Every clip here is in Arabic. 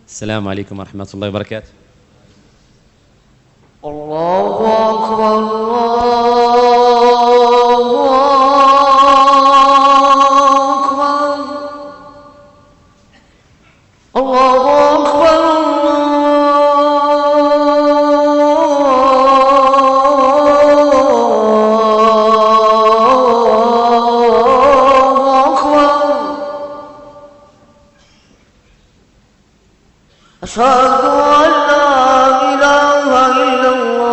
السلام عليكم ورحمة الله وبركاته. الله أكبر الله أكبر أشهد أن لا إله إلا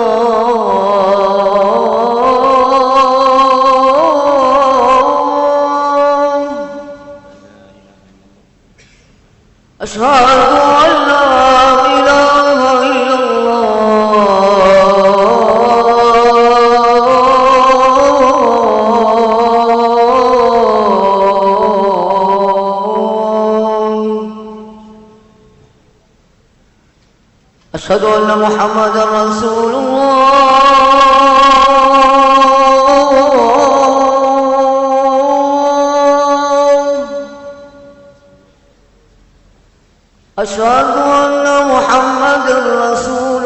الله أشهد أن لا إله إلا أشهد أن محمدا رسول الله أشهد أن محمدا رسول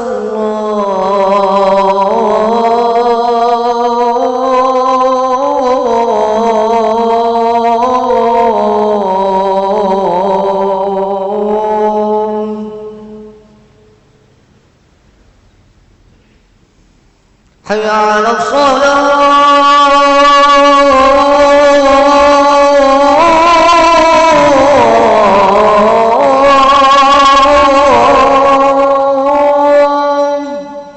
حي على الصلاة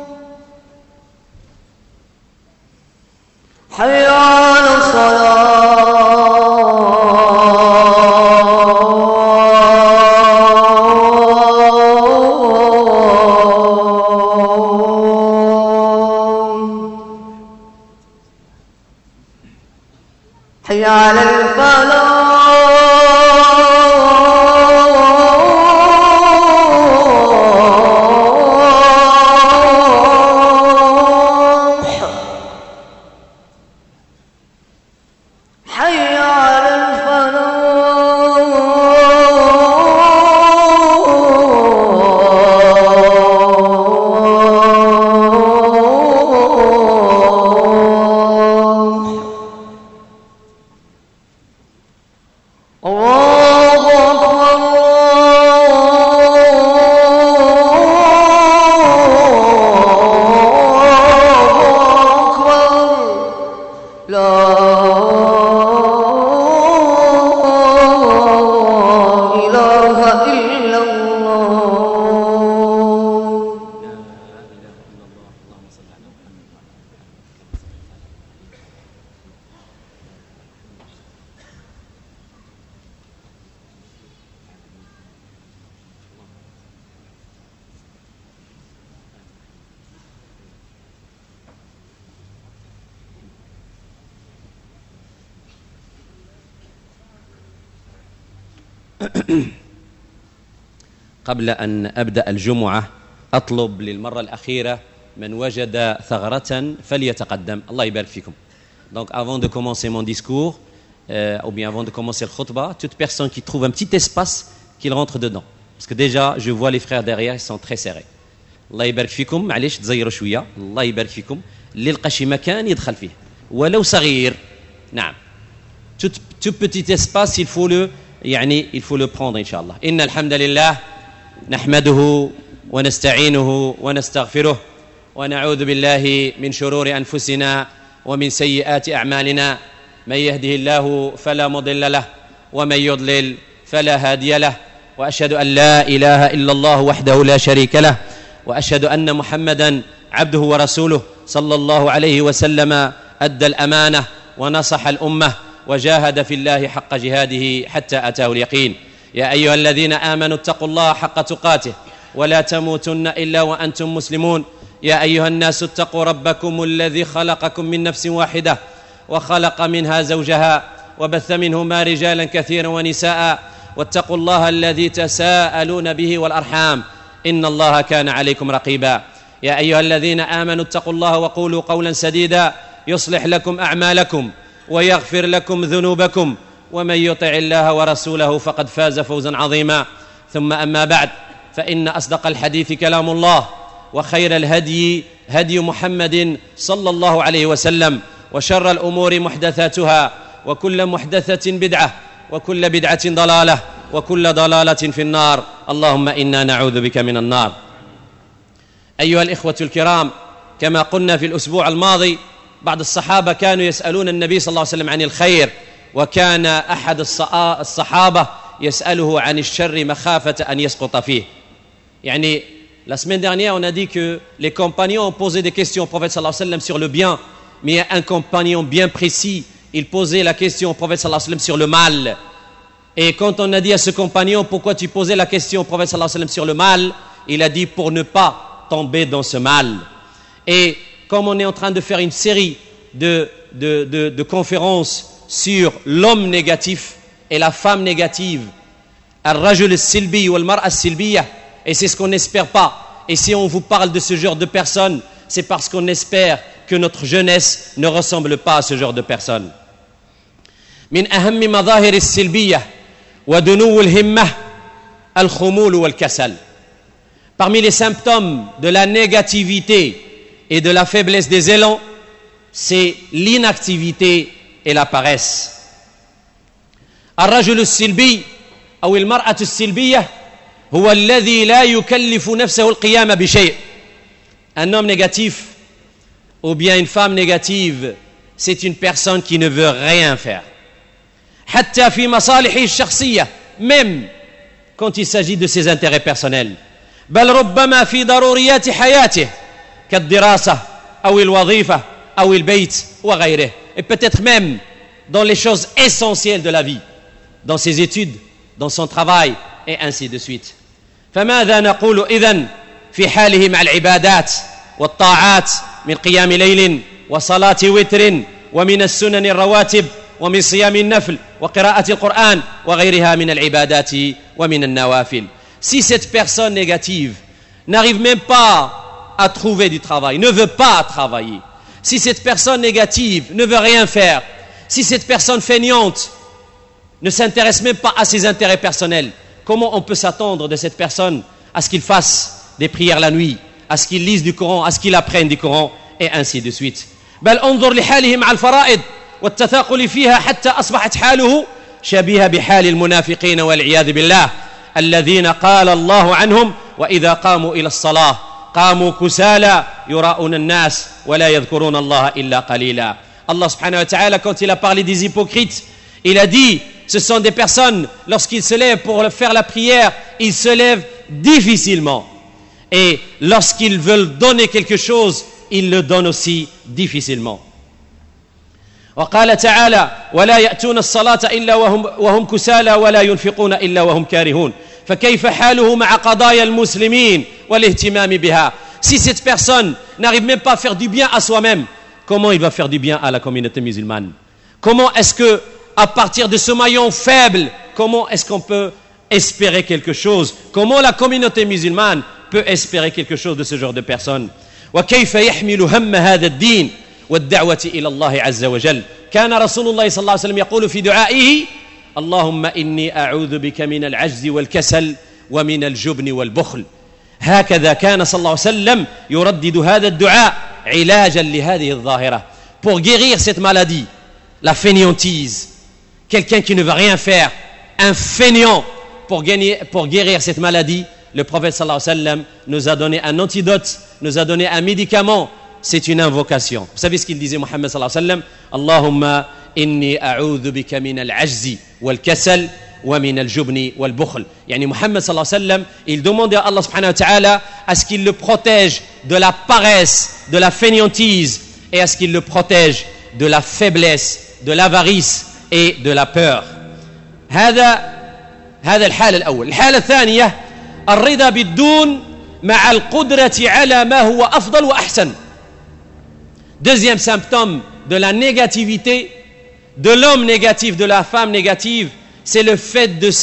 حي على حي على الفلاح حي على الله أكبر لا إله إلا الله قبل أن أبدأ الجمعة أطلب للمرة الأخيرة من وجد ثغرة فليتقدم. الله يبارك فيكم. Donc avant de commencer mon discours ou bien avant de commencer le khutbah, toute personne qui trouve un petit espace qu'il rentre dedans. Parce que déjà je vois les frères derrière, ils sont très serrés. الله يبارك فيكم. معليش تزيروا شوية. الله يبارك فيكم. اللي لقى شي مكان يدخل فيه ولو صغير. نعم. Tout petit espace il faut le prendre إن شاء الله. إن الحمد لله نحمده ونستعينه ونستغفره ونعوذ بالله من شرور أنفسنا ومن سيئات أعمالنا. من يهده الله فلا مضل له ومن يضلل فلا هادي له وأشهد أن لا إله إلا الله وحده لا شريك له وأشهد أن محمدا عبده ورسوله صلى الله عليه وسلم أدى الأمانة ونصح الأمة وجاهد في الله حق جهاده حتى أتاه اليقين. يا أيها الذين آمنوا اتقوا الله حق تقاته ولا تموتن إلا وأنتم مسلمون. يا أيها الناس اتقوا ربكم الذي خلقكم من نفس واحدة وخلق منها زوجها وبث منهما رجالا كثيرا ونساء واتقوا الله الذي تساءلون به والأرحام إن الله كان عليكم رقيبا. يا أيها الذين آمنوا اتقوا الله وقولوا قولا سديدا يصلح لكم أعمالكم ويغفر لكم ذنوبكم ومن يطع الله ورسوله فقد فاز فوزا عظيما. ثم أما بعد فإن أصدق الحديث كلام الله وخير الهدي هدي محمد صلى الله عليه وسلم وشر الأمور محدثاتها وكل محدثة بدعة وكل بدعة ضلالة وكل ضلالة في النار اللهم إنا نعوذ بك من النار. أيها الإخوة الكرام، كما قلنا في الأسبوع الماضي بعض الصحابة كانوا يسألون النبي صلى الله عليه وسلم عن الخير، وكان أحد الصحابة يسأله عن الشر مخافة أن يسقط فيه. يعني la semaine dernière on a dit que les compagnons ont posé des questions au prophète sallallahu alayhi wa sallam sur le bien, mais il y a un compagnon bien précis, il posait la question au prophète sallallahu alayhi wa sallam sur le mal. Et quand on a dit à ce compagnon pourquoi tu posais la question au prophète sallallahu alayhi wa sallam sur le mal, il a dit pour ne pas tomber dans ce mal. Et comme on est en train de faire une série de conférences sur l'homme négatif et la femme négative, al-rajul al-silbi ou al-mar'a al-silbiya, et c'est ce qu'on n'espère pas. Et si on vous parle de ce genre de personnes, c'est parce qu'on espère que notre jeunesse ne ressemble pas à ce genre de personnes. Min ahammi madahir al-silbiya wa dunou al-himma al-khumul wal-kasal. Parmi les symptômes de la négativité et de la faiblesse des élans, c'est l'inactivité et la paresse. الرجل السلبي أو المرأة السلبية هو الذي لا يكلف نفسه القيام بشيء. Un homme négatif ou bien une femme négative, c'est une personne qui ne veut rien faire. حتى في مصالحه الشخصية, même quand il s'agit de ses intérêts personnels. بل ربما في ضروريات حياته كالدراسة أو الوظيفة أو البيت وغيره. Et peut-être même dans les choses essentielles de la vie, dans ses études, dans son travail et ainsi de suite. فماذا نقول إذن في حاله مع العبادات والطاعات من قيام ليل وصلاة وتر ومن السنن الرواتب ومن صيام النفل وقراءة القرآن وغيرها من العبادات ومن النوافل. Si cette personne négative n'arrive même pas à trouver du travail, ne veut pas travailler, si cette personne négative ne veut rien faire, si cette personne feignante ne s'intéresse même pas à ses intérêts personnels, comment on peut s'attendre de cette personne à ce qu'il fasse des prières la nuit, à ce qu'il lise du Coran, à ce qu'il apprenne du Coran, et ainsi de suite. بل انظر لحاله مع الفرائض والتثاقل فيها حتى أصبحت حاله شبيهة بحال المنافقين والعياذ بالله الذين قال الله عنهم وإذا قاموا إلى الصلاة قاموا كسالى يراءون الناس ولا يذكرون الله إلا قليلا. Allah subhanahu wa ta'ala, quand il a parlé des hypocrites, il a dit ce sont des personnes, lorsqu'ils se lèvent pour faire la prière, ils se lèvent difficilement. Et lorsqu'ils veulent donner quelque chose, ils le donnent aussi difficilement. وقال تعالى ولا يأتون الصلاة إلا وهم كسالى ولا ينفقون إلا وهم كارهون. فكيف حاله مع قضايا المسلمين والاهتمام بها. Si cette personne n'arrive même pas à faire du bien à soi-même, comment il va faire du bien à la communauté musulmane? Comment est-ce que, à partir de ce maillon faible, comment est-ce qu'on peut espérer quelque chose? Comment la communauté musulmane peut espérer quelque chose de ce genre de personnes? وكيف يحمل هم هذا الدين والدعوة إلى الله عز وجل. كان رسول الله صلى الله عليه وسلم يقول في دعائه اللهم إني أعوذ بك من العجز والكسل ومن الجبن والبخل. هكذا كان صلى الله عليه وسلم يردد هذا الدعاء علاجا لهذه الظاهرة. Pour guérir cette maladie, la fainéantise, quelqu'un qui ne veut rien faire, un fainéant, pour guérir cette maladie, le prophète sallallahu alayhi wa sallam nous a donné un antidote, nous a donné un médicament, c'est une invocation. Vous savez ce qu'il disait Muhammad sallallahu alayhi wa sallam? Allahumma inni a'udhu bika min al-ajzi wal-kasal wa min al-jubni wal-bukhl. Yani Muhammad sallallahu alayhi wa sallam, il demandait à Allah subhanahu wa ta'ala à ce qu'il le protège de la paresse, de la fainéantise, et à ce qu'il le protège de la faiblesse, de l'avarice et de la peur. هذا الحالة الأول. الحالة الثانية الرضا بالدون مع القدرة على ما هو أفضل وأحسن. Deuxième symptôme de la négativité, de l'homme négatif, de la femme négative, c'est le fait de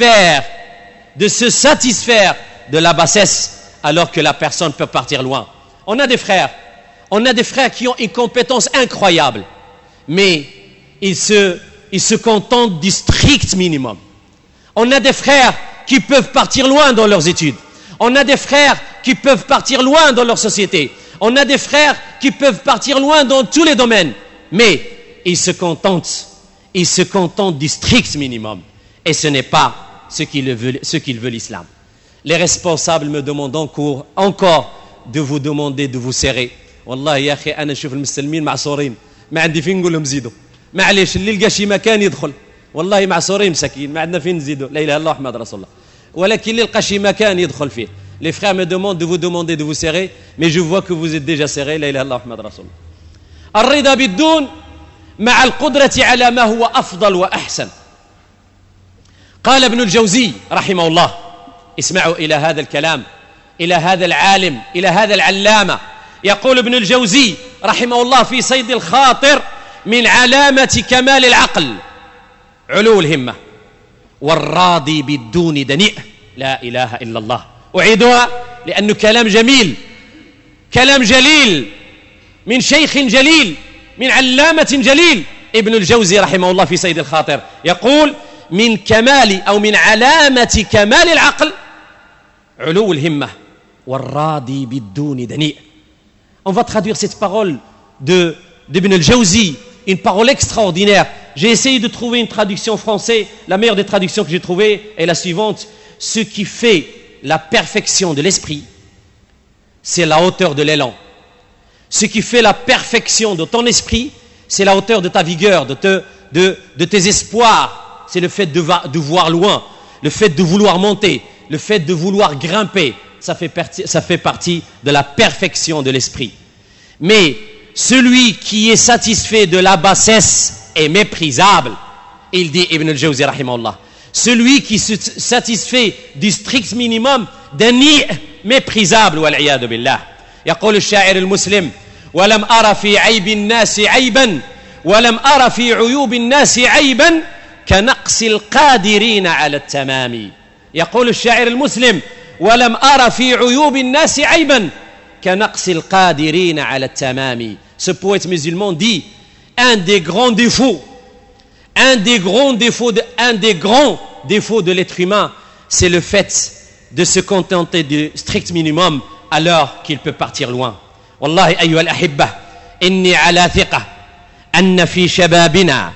se satisfaire de la bassesse alors que la personne peut partir loin. On a des frères qui ont une compétence incroyable, mais ils se contentent du strict minimum. On a des frères qui peuvent partir loin dans leurs études, On a des frères qui peuvent partir loin dans leur société. On a des frères qui peuvent partir loin dans tous les domaines. Mais ils se contentent du strict minimum. Et ce n'est pas ce qu'il veut l'islam. Les responsables me demandent encore de vous demander de vous serrer. والله يا أخي أنا أشوف المسلمين معصورين ما عندي فين نقول لهم زيدوا معليش اللي لقى شي مكان يدخل والله معصورين مساكين ما عندنا فين نزيدوا لا إله إلا الله محمد رسول الله ولكن اللي لقى شي مكان يدخل فيه. Les frères me demandent de vous demander de vous serrer mais je vois que vous êtes déjà serrés لا إله إلا الله محمد رسول الله. الرضا بالدون مع القدرة على ما هو أفضل وأحسن. قال ابن الجوزي رحمه الله اسمعوا إلى هذا الكلام إلى هذا العالم إلى هذا العلامة. يقول ابن الجوزي رحمه الله في صيد الخاطر من علامة كمال العقل علو الهمة والراضي بالدون دنيء. لا إله إلا الله. أعيدها لأنه كلام جميل كلام جليل من شيخ جليل من علامة جليل. ابن الجوزي رحمه الله في صيد الخاطر يقول من كمال أو من علامة كمال العقل علو الهمة والراضي بالدون دنيء. On va traduire cette parole d'Ibn al-Jawzi, une parole extraordinaire. J'ai essayé de trouver une traduction française. La meilleure des traductions que j'ai trouvées est la suivante. Ce qui fait la perfection de l'esprit, c'est la hauteur de l'élan. Ce qui fait la perfection de ton esprit, c'est la hauteur de ta vigueur, de tes espoirs. C'est le fait de voir loin, le fait de vouloir monter, le fait de vouloir grimper. Ça fait partie de la perfection de l'esprit. Mais celui qui est satisfait de la bassesse est méprisable. Il dit Ibn al-Jawzi rahimahullah. Celui qui se satisfait du strict minimum d'un nid méprisable والعياذ بالله. يقول الشاعر المسلم ولم أرى في عيب الناس عيبا ولم أرى في عيوب الناس عيبا كنقص القادرين على التمام. يقول الشاعر المسلم ولم أرى في عيوب الناس عيبا كنقص القادرين على التمام. Ce poète musulman dit un des grands défauts de l'être humain, c'est le fait de se contenter du strict minimum alors qu'il peut partir loin. والله أيها الأحبة إني على ثقة أن في شبابنا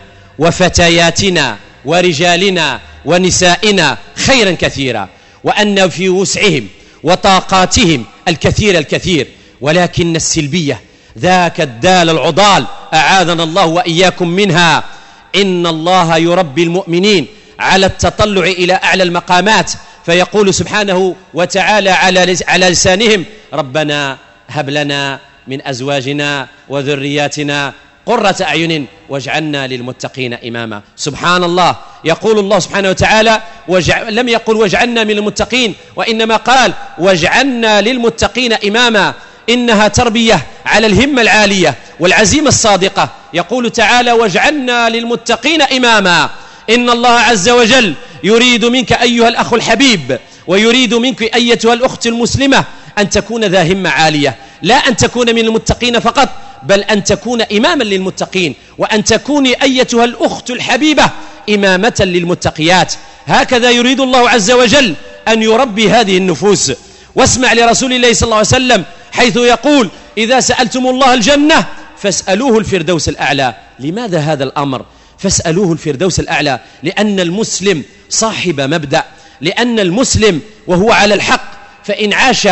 وفتياتنا ورجالنا ونسائنا خيرا كثيرا وأن في وسعهم وطاقاتهم الكثير ولكن السلبية ذاك الدال العضال أعاذنا الله وإياكم منها. إن الله يربي المؤمنين على التطلع إلى أعلى المقامات فيقول سبحانه وتعالى على لسانهم ربنا هب لنا من أزواجنا وذرياتنا قرة أعين واجعلنا للمتقين إماما. سبحان الله. يقول الله سبحانه وتعالى لم يقل واجعلنا من المتقين وإنما قال واجعلنا للمتقين إماما. إنها تربية على الهمة العالية والعزيمة الصادقة. يقول تعالى واجعلنا للمتقين إماما. إن الله عز وجل يريد منك أيها الأخ الحبيب ويريد منك أيتها الأخت المسلمة أن تكون ذا همة عالية لا أن تكون من المتقين فقط بل أن تكون إماما للمتقين وأن تكوني أيتها الأخت الحبيبة إمامة للمتقيات. هكذا يريد الله عز وجل أن يربي هذه النفوس. واسمع لرسول الله صلى الله عليه وسلم حيث يقول إذا سألتم الله الجنة فاسألوه الفردوس الأعلى. لماذا هذا الأمر؟ فاسألوه الفردوس الأعلى لأن المسلم صاحب مبدأ، لأن المسلم وهو على الحق فإن عاش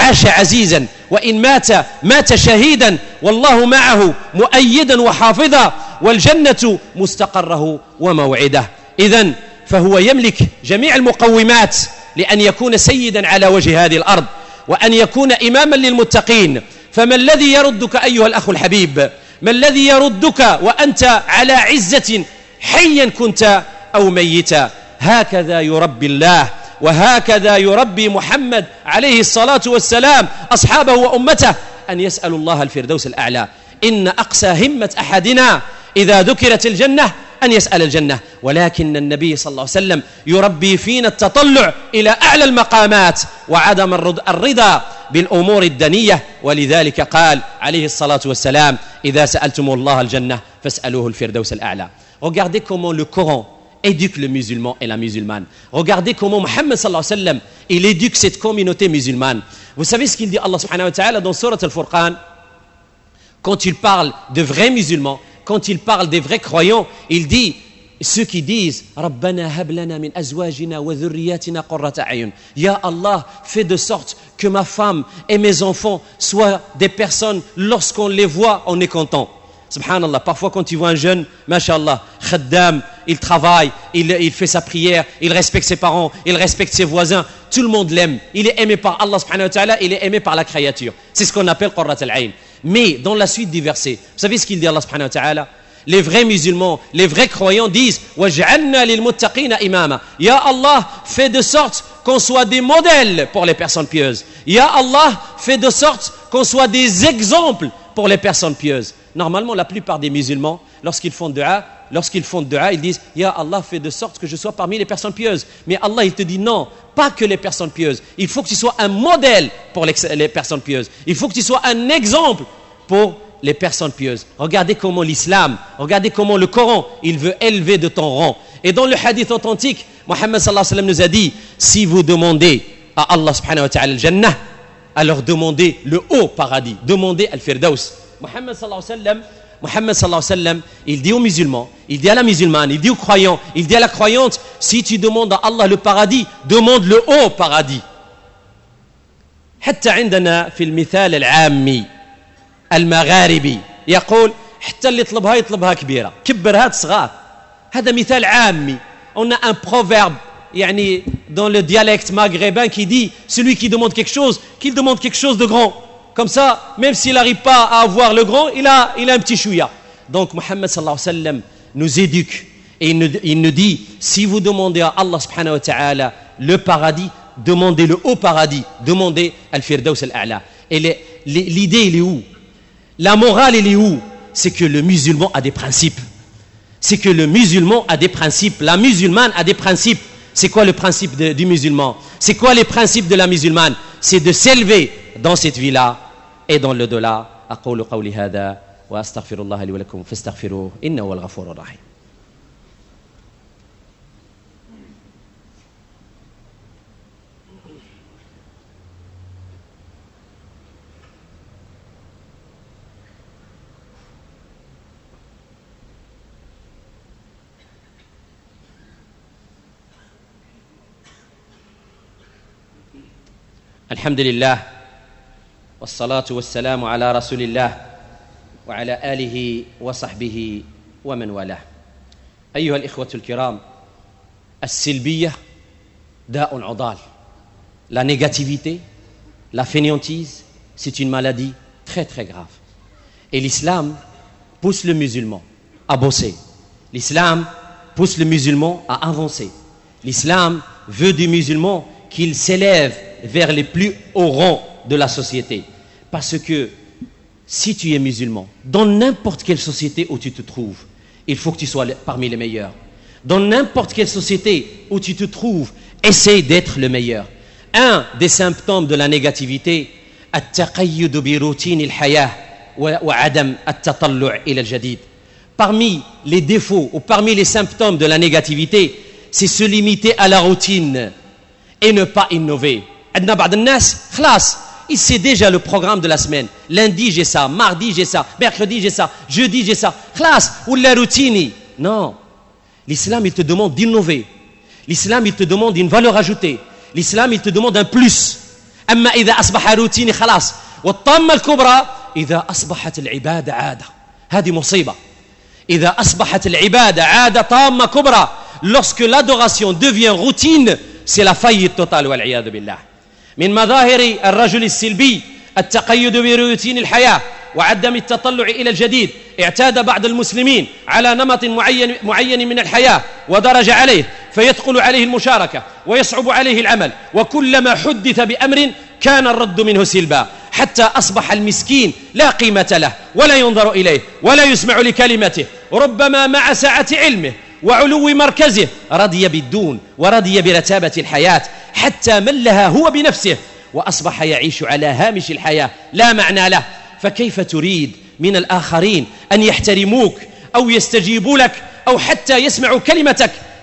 عزيزا وإن مات شهيدا والله معه مؤيدا وحافظا والجنة مستقره وموعده. إذن فهو يملك جميع المقومات لأن يكون سيدا على وجه هذه الأرض وأن يكون إماما للمتقين. فما الذي يردك أيها الأخ الحبيب؟ ما الذي يردك وأنت على عزة حيا كنت أو ميتا؟ هكذا يربي الله وهكذا يربي محمد عليه الصلاة والسلام أصحابه وأمته أن يسأل الله الفردوس الأعلى. إن أقصى همة أحدنا إذا ذكرت الجنة أن يسأل الجنة، ولكن النبي صلى الله عليه وسلم يربي فينا التطلع إلى أعلى المقامات وعدم الرضا بالأمور الدنية. ولذلك قال عليه الصلاة والسلام إذا سألتم الله الجنة فاسألوه الفردوس الأعلى. Regardez comment le Coran éduque le musulman et la musulmane. Regardez comment Mohammed sallallahu alayhi wa sallam, il éduque cette communauté musulmane. Vous savez ce qu'il dit Allah subhanahu wa ta'ala dans Surat Al-Furqan? Quand il parle de vrais musulmans, quand il parle des vrais croyants, il dit, ceux qui disent Rabbana hab lana min azwajina wa dhurriyyatina qurrata a'yun. Ya Allah, fais de sorte que ma femme et mes enfants soient des personnes, lorsqu'on les voit, on est content. Subhanallah, parfois quand tu vois un jeune, mashallah, khaddam, il travaille, il fait sa prière, il respecte ses parents, il respecte ses voisins, tout le monde l'aime. Il est aimé par Allah subhanahu wa ta'ala, il est aimé par la créature. C'est ce qu'on appelle qurrat al-ayn. Mais dans la suite du verset, vous savez ce qu'il dit Allah subhanahu wa ta'ala? Les vrais musulmans, les vrais croyants disent waj'alna lil muttaqina imama. Ya Allah, fais de sorte qu'on soit des modèles pour les personnes pieuses. Ya Allah, fais de sorte qu'on soit des exemples pour les personnes pieuses. Normalement, la plupart des musulmans, lorsqu'ils font dua, ils disent Ya Allah, fais de sorte que je sois parmi les personnes pieuses. Mais Allah, il te dit non, pas que les personnes pieuses. Il faut que tu sois un modèle pour les personnes pieuses. Il faut que tu sois un exemple pour les personnes pieuses. Regardez comment l'islam, regardez comment le Coran, il veut élever de ton rang. Et dans le hadith authentique, Mohammed sallallahu alayhi wa sallam nous a dit, si vous demandez à Allah subhanahu wa ta'ala al-Jannah, alors demandez le haut paradis, demandez al-Firdaus. Mohammed sallallahu alayhi wa sallam, il dit aux musulmans, il dit à la musulmane, il dit aux croyants, il dit à la croyante, si tu demandes à Allah le paradis, demande le haut paradis. حتى عندنا في المثال العامي المغاربي يقول حتى اللي يطلبها كبيرة كبرها صغار. هذا مثال عامي. On a un proverbe يعني dans le dialecte maghrébin qui dit celui qui demande quelque chose, qu'il demande quelque chose de grand. Comme ça, même s'il n'arrive pas à avoir le grand, il a un petit chouïa. Donc Mohammed sallallahu alayhi wa sallam nous éduque et il nous dit si vous demandez à Allah subhanahu wa ta'ala le paradis, demandez le haut paradis, demandez al-Firdaus al-A'la. Et l'idée, elle est où? La morale, elle est où? C'est que le musulman a des principes. C'est que le musulman a des principes. La musulmane a des principes. C'est quoi le principe du musulman? C'est quoi les principes de la musulmane? C'est de s'élever dans cette vie-là et dans l'au-delà. أقول قولي هذا وأستغفر الله لي ولكم فاستغفروه إنه هو الغفور الرحيم. الحمد لله والصلاة والسلام على رسول الله وعلى آله وصحبه ومن والاه. أيها الإخوة الكرام, السلبية داء عضال. La négativité, la fainéantise, c'est une maladie très très grave. Et l'islam pousse le musulman à bosser. L'islam pousse le musulman à avancer. L'islam veut du musulman qu'il s'élève vers les plus hauts rangs de la société. Parce que si tu es musulman, dans n'importe quelle société où tu te trouves, il faut que tu sois parmi les meilleurs. Dans n'importe quelle société où tu te trouves, essaie d'être le meilleur. Un des symptômes de la négativité, التقيد بروتين الحياة وعدم التطلع إلى الجديد. Parmi les défauts ou parmi les symptômes de la négativité, c'est se limiter à la routine et ne pas innover. عندنا بعض الناس خلاص il sait déjà le programme de la semaine. Lundi j'ai ça, mardi j'ai ça, mercredi j'ai ça, jeudi j'ai ça. خلاص ولا روتيني. Non. L'islam il te demande d'innover. L'islam il te demande une valeur ajoutée. L'islam il te demande un plus. أما إذا أصبح روتيني خلاص. والطامة الكبرى إذا أصبحت العبادة عادة. هذه مصيبة. إذا أصبحت العبادة عادة طامة كبرى. Lorsque l'adoration devient routine, c'est la faillite totale والعياذ بالله. من مظاهر الرجل السلبي التقيد بروتين الحياة وعدم التطلع إلى الجديد. اعتاد بعض المسلمين على نمط معين من الحياة ودرج عليه فيثقل عليه المشاركة ويصعب عليه العمل وكلما حدث بأمر كان الرد منه سلبا حتى أصبح المسكين لا قيمة له ولا ينظر إليه ولا يسمع لكلمته ربما مع سعة علمه وعلو مركزه رضي بالدون ورضي برتابة الحياة حتى ملها هو بنفسه وأصبح يعيش على هامش الحياة لا معنى له. فكيف تريد من الآخرين أن يحترموك أو يستجيبوا لك أو حتى يسمعوا كلمتك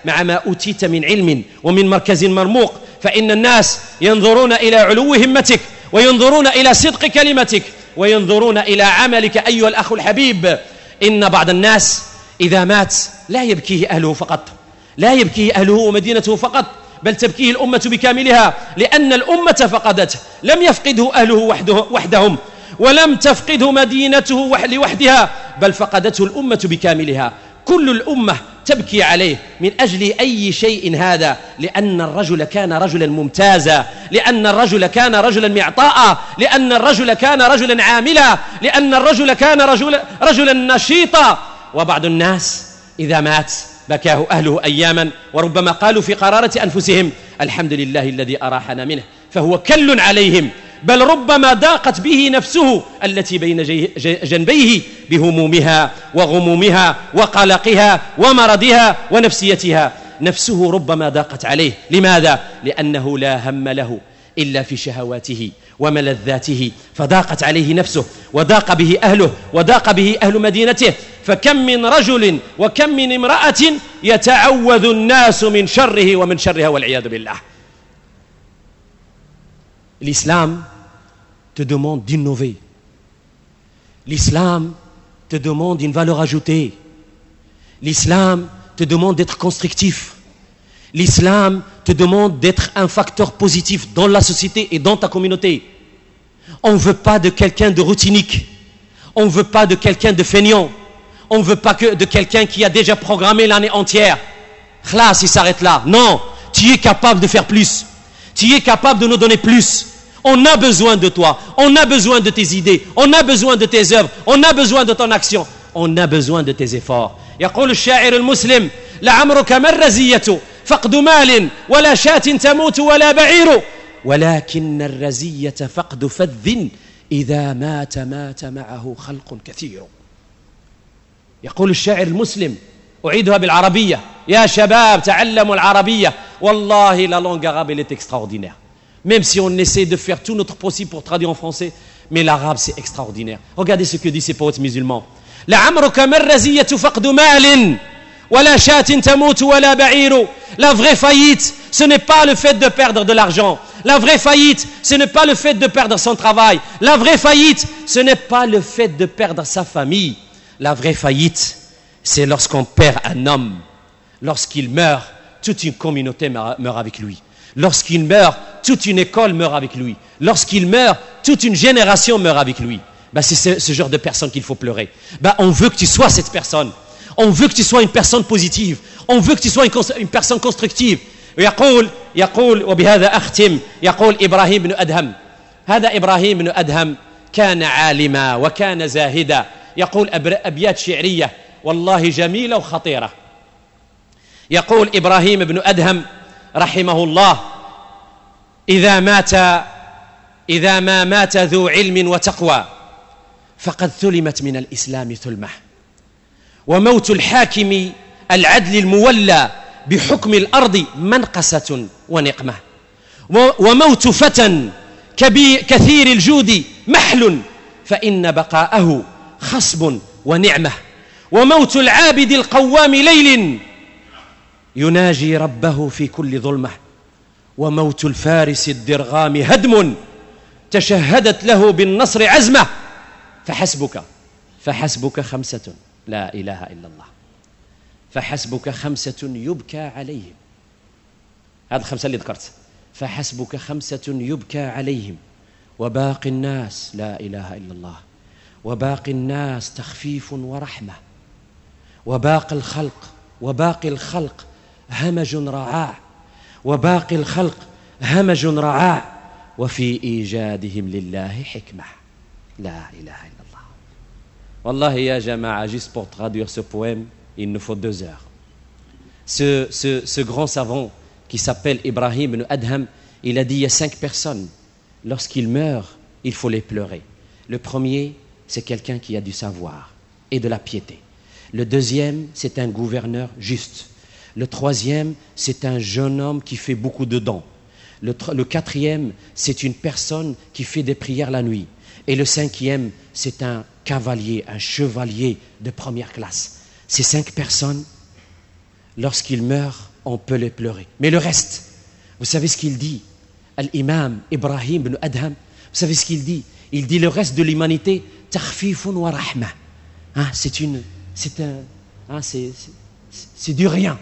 مع ما أوتيت من علم ومن مركز مرموق، فإن الناس ينظرون إلى علو همتك، وينظرون إلى صدق كلمتك، وينظرون إلى عملك أيها الأخ الحبيب. إن بعض الناس إذا مات لا يبكيه أهله فقط، لا يبكيه أهله ومدينته فقط، بل تبكيه الأمة بكاملها، لأن الأمة فقدته. لم يفقده أهله وحدهم، ولم تفقده مدينته لوحدها، بل فقدته الأمة بكاملها. كل الأمة تبكي عليه من أجل أي شيء هذا، لأن الرجل كان رجلا ممتازا، لأن الرجل كان رجلا معطاء، لأن الرجل كان رجلا عاملا، لأن الرجل كان رجلا نشيطا. وبعض الناس إذا مات بكاه أهله أياما، وربما قالوا في قرارة أنفسهم: الحمد لله الذي أراحنا منه، فهو كل عليهم، بل ربما ضاقت به نفسه التي بين جنبيه بهمومها وغمومها وقلقها ومرضها ونفسيتها. نفسه ربما ضاقت عليه. لماذا؟ لأنه لا هم له إلا في شهواته وملذاته، فضاقت عليه نفسه، وضاق به أهله، وضاق به أهل مدينته. فكم من رجل وكم من امرأة يتعوذ الناس من شره ومن شرها والعياذ بالله. L'islam te demande d'innover. L'islam te demande une valeur ajoutée. L'islam te demande d'être constructif. L'islam te demande d'être un facteur positif dans la société et dans ta communauté. On ne veut pas de quelqu'un de routinique. On ne veut pas de quelqu'un de feignant. On ne veut pas que de quelqu'un qui a déjà programmé l'année entière. Khlas, il s'arrête là. Non, tu es capable de faire plus. Tu es capable de nous donner plus. On a besoin de toi, on a besoin de tes idées, on a besoin de tes œuvres, on a besoin de ton action, on a besoin de tes efforts. يقول الشاعر المسلم: لعمرك ما الرزية فقد مال ولا شاة تموت ولا بعير، ولكن الرزية فقد فذ إذا مات معه خلق كثير. يقول الشاعر المسلم، أعيدها بالعربية: يا شباب تعلموا العربية، والله la langue arabe est extraordinaire. Même si on essaie de faire tout notre possible pour traduire en français, mais l'arabe c'est extraordinaire. Regardez ce que disent ces poètes musulmans. لعمرك ما الرزية فقد مال ولا شاة تموت ولا بعير. La vraie faillite, ce n'est pas le fait de perdre de l'argent. La vraie faillite, ce n'est pas le fait de perdre son travail. La vraie faillite, ce n'est pas le fait de perdre sa famille. La vraie faillite, c'est lorsqu'on perd un homme. Lorsqu'il meurt, toute une communauté meurt avec lui. Lorsqu'il meurt, toute une école meurt avec lui. Lorsqu'il meurt, toute une génération meurt avec lui. C'est ce genre de personne qu'il faut pleurer. On veut que tu sois cette personne. On veut que tu sois une personne positive. On veut que tu sois une personne constructive. يقول وبهذا أختم. يقول إبراهيم بن أدهم. هذا إبراهيم بن أدهم كان عالما وكان زاهدا. يقول أبيات شعرية والله جميلة وخطيرة. يقول إبراهيم بن أدهم رحمه الله: إذا ما مات ذو علم وتقوى فقد ثلمت من الإسلام ثلمة، وموت الحاكم العدل المولى بحكم الأرض منقسة ونقمة، وموت فتى كثير الجود محل فإن بقاءه خصب ونعمة، وموت العابد القوام ليل يناجي ربه في كل ظلمة، وموت الفارس الدرغام هدم تشهدت له بالنصر عزمة، فحسبك خمسة لا إله إلا الله، فحسبك خمسة يبكى عليهم. هذه الخمسة اللي ذكرت. فحسبك خمسة يبكى عليهم وباقي الناس لا إله إلا الله، وباقي الناس تخفيف ورحمة، وباقي الخلق همج رعاع، وباقي الخلق همج رعاع، وفي إيجادهم لله حكمة. لا إله إلا الله. والله يا جماعة, juste pour traduire ce poème, il nous faut 2 heures. Ce grand savant qui s'appelle Ibrahim ibn Adham, il a dit il y a 5 personnes, lorsqu'ils meurent, il faut les pleurer. Le premier, c'est quelqu'un qui a du savoir et de la piété. Le deuxième, c'est un gouverneur juste. Le troisième, c'est un jeune homme qui fait beaucoup de dons. Le quatrième, c'est une personne qui fait des prières la nuit. Et le cinquième, c'est un cavalier, un chevalier de première classe. Ces 5 personnes, lorsqu'ils meurent, on peut les pleurer. Mais le reste, vous savez ce qu'il dit? L'imam Ibrahim ibn Adham, vous savez ce qu'il dit? Il dit le reste de l'humanité, takhfifun wa rahma. Hein, c'est du rien.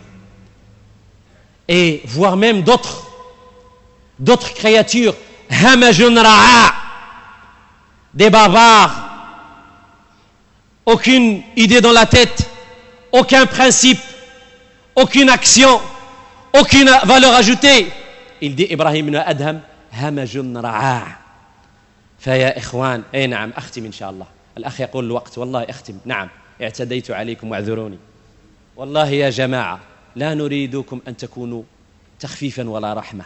Et voire même d'autres créatures, hamajun ra'a, des barbares, aucune idée dans la tête, aucun principe, aucune action, aucune valeur ajoutée. Il dit Ibrahim ibn Adham, hamajun ra'a. فيا إخوان أي نعم أختم إن شاء الله. الأخ يقول الوقت والله أختم. نعم اعتديت عليكم واعذروني. والله يا جماعة لا نريدكم أن تكونوا تخفيفا ولا رحمة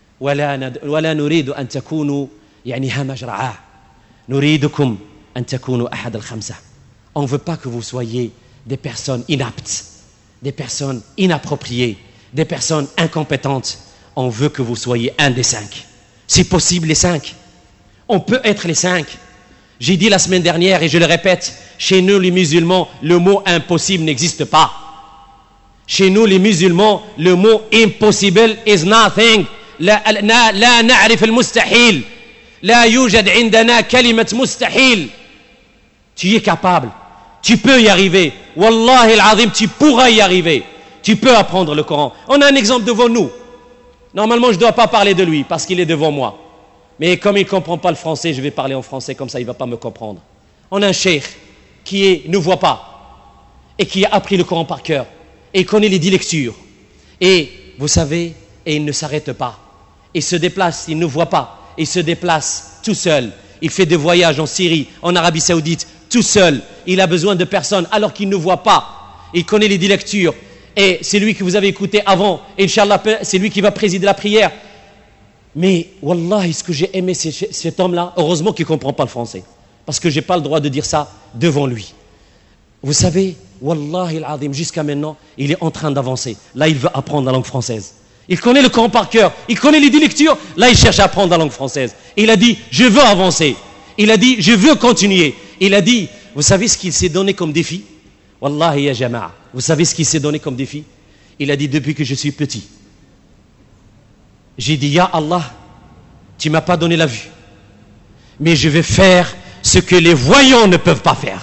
ولا نريد أن تكونوا يعني همج رعاع. نريدكم أن تكونوا أحد الخمسة. On ne veut pas que vous soyez des personnes inaptes, des personnes inappropriées, des personnes incompétentes. On veut que vous soyez un des 5. C'est possible les 5. On peut être les 5. J'ai dit la semaine dernière et je le répète, chez nous les musulmans, le mot impossible n'existe pas. Chez nous les musulmans, le mot impossible is nothing. لا نعرف المستحيل. لا يوجد عندنا كلمة مستحيل. Tu es capable. Tu peux y arriver. Wallahi al-azim, tu pourras y arriver. Tu peux apprendre le Coran. On a un exemple devant nous. Normalement, je ne dois pas parler de lui parce qu'il est devant moi. Mais comme il ne comprend pas le français, je vais parler en français, comme ça il ne va pas me comprendre. On a un cheikh qui ne voit pas et qui a appris le Coran par cœur et connaît les 10 lectures. Et vous savez, et il ne s'arrête pas. Il se déplace, il ne voit pas. Il se déplace tout seul. Il fait des voyages en Syrie, en Arabie Saoudite, tout seul. Il a besoin de personne alors qu'il ne voit pas. Il connaît les 10 lectures. Et c'est lui que vous avez écouté avant. Et Inch'Allah, c'est lui qui va présider la prière. Mais, wallahi, ce que j'ai aimé, c'est cet homme-là, heureusement qu'il ne comprend pas le français. Parce que je n'ai pas le droit de dire ça devant lui. Vous savez, wallahi al-azim, jusqu'à maintenant, il est en train d'avancer. Là, il veut apprendre la langue française. Il connaît le Coran par cœur. Il connaît les 10 lectures. Là, il cherche à apprendre la langue française. Et il a dit, je veux avancer. Il a dit, je veux continuer. Il a dit, vous savez ce qu'il s'est donné comme défi? Wallahi ya jama'a. Vous savez ce qu'il s'est donné comme défi? Il a dit, depuis que je suis petit, j'ai dit, Ya Allah, tu ne m'as pas donné la vue, mais je vais faire ce que les voyants ne peuvent pas faire.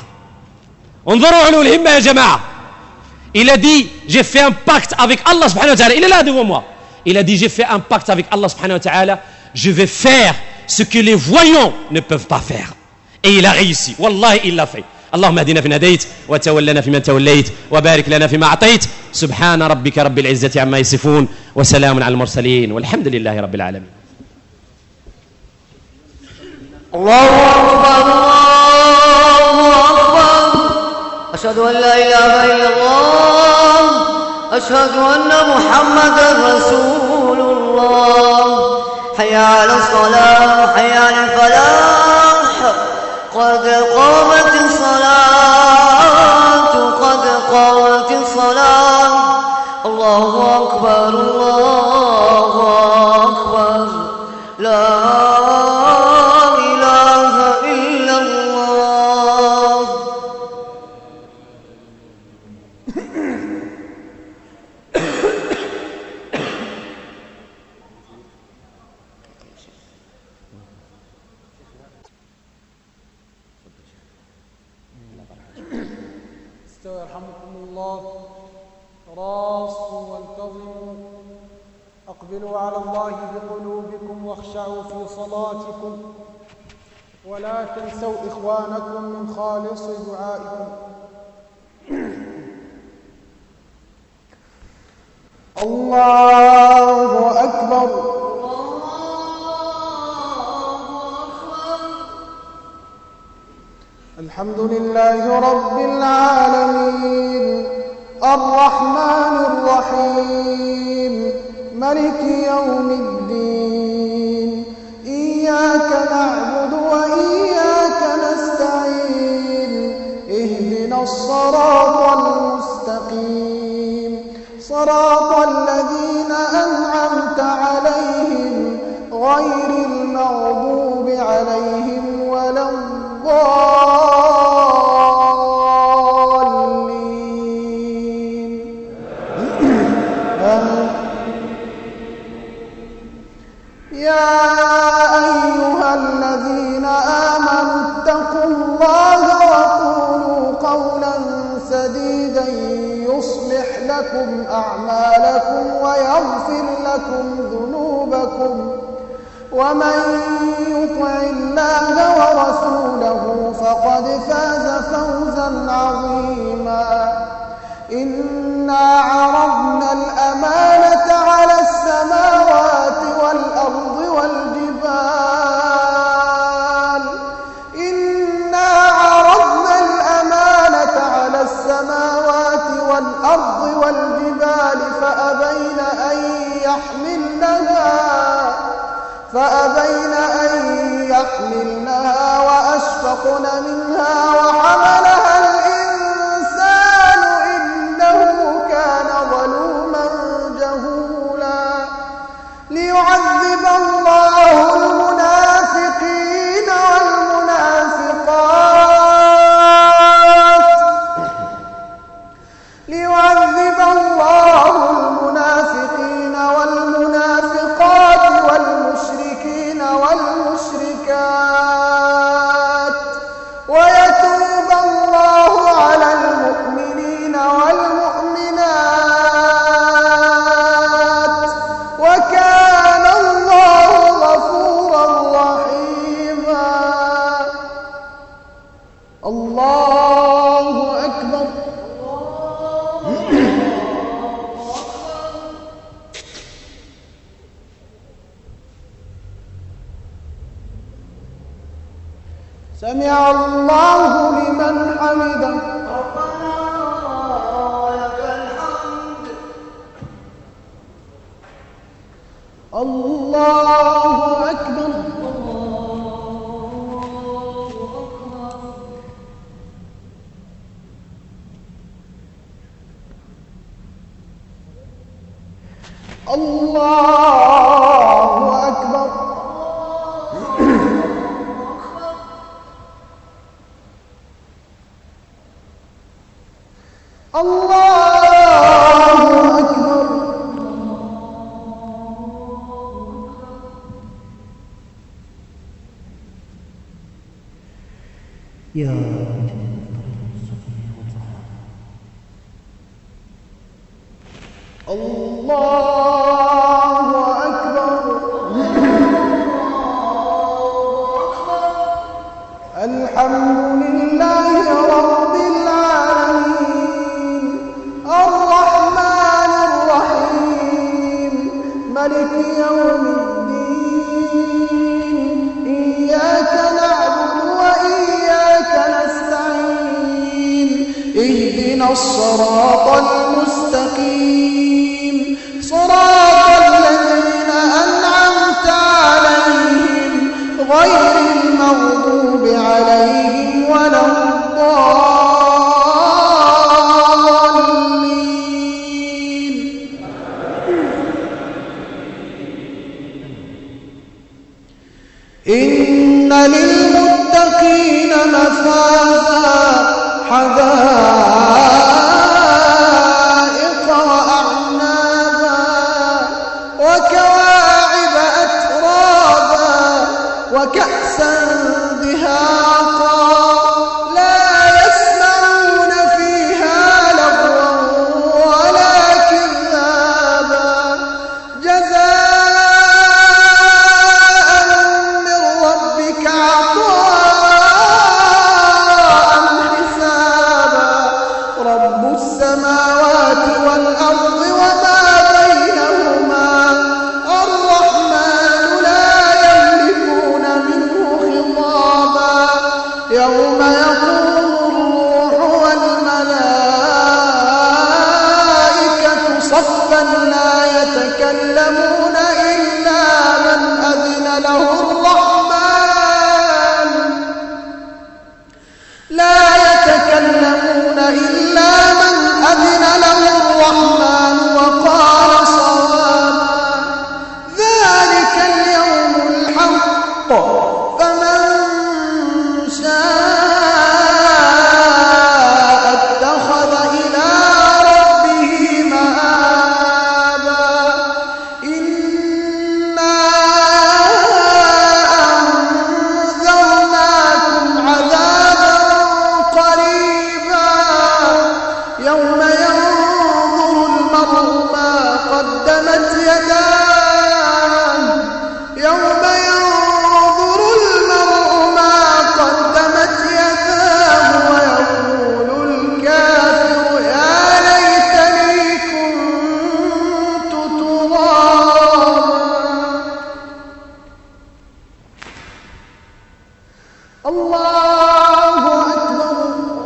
Il a dit, j'ai fait un pacte avec Allah subhanahu wa ta'ala. Il est là devant moi. Il a dit, j'ai fait un pacte avec Allah subhanahu wa ta'ala. Je vais faire ce que les voyants ne peuvent pas faire. Et il a réussi. Wallahi, il l'a fait. اللهم اهدنا فيمن هديت وتولنا فيمن توليت وبارك لنا فيما أعطيت سبحان ربك رب العزة عما يصفون وسلام على المرسلين والحمد لله رب العالمين. الله أكبر الله أكبر أشهد أن لا إله إلا الله أشهد أن محمدا رسول الله حي على الصلاة حي على الفلاح قد قامت الصلاة قد قامت الصلاة الله أكبر الله أكبر لا إله إلا الله. يرحمكم الله. راصوا وانتظموا. أقبلوا على الله بقلوبكم واخشعوا في صلاتكم ولا تنسوا إخوانكم من خالص دعائكم. الله أكبر. الحمد لله رب العالمين الرحمن الرحيم ملك يوم الدين إياك نعبد وإياك نستعين اهدنا الصراط المستقيم صراط الذين أنعمت عليهم غير المغضوب عليهم ولا الضالين. ربكم ومن يطع الله ورسوله فقد فاز فوزا عظيما إنا عرضنا الأمانة على السماوات والأرض والجبال إنا عرضنا الأمانة على السماوات والأرض والجبال فأبين أن يحملنها وأشفقن منها وحملها الإنسان إنه كان ظلوما جهولا ليعذب الله المنافقين والمنافقات والمشركين والمشركات ويتوب الله على المؤمنين والمؤمنات وكان الله غفورا رحيما. الله أكبر. سمع الله لمن حمده. ربنا ولك الحمد. الله أكبر. الله أكبر. الله أكبر. يا الله أكبر. الحمد لله رب العالمين الرحمن الرحيم ملك يوم الدين إياك نعبد وإياك نستعين اهدنا الصراط المستقيم صراط الذين أنعمت عليهم غير المغضوب عليهم ولا الضالين. إن للمتقين مفازا حدائق وأعنابا وكواعب أترابا وكأسا دهاقا لا يسمعون فيها لغوا ولا كذابا جزاء من ربك عطاء حسابا رب السماوات والأرض وما بينهما الرحمن لا يملكون منه خطابا الله أكبر.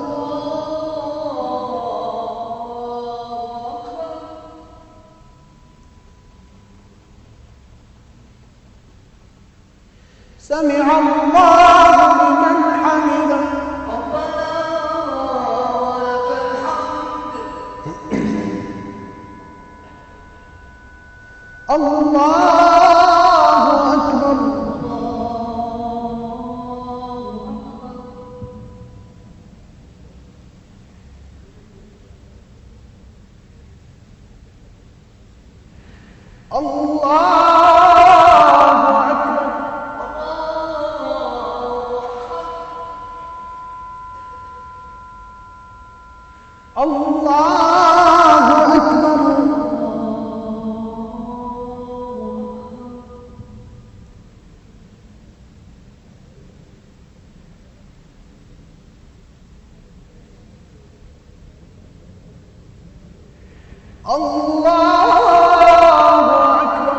سمع الله لمن حمده. الله أكبر. الله أكبر. الله أكبر.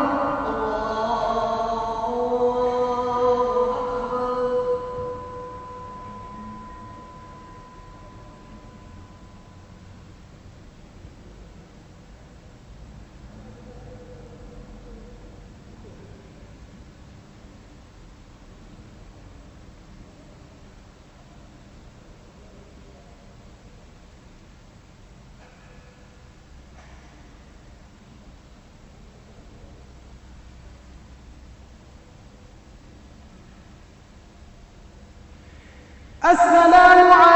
السلام عليكم.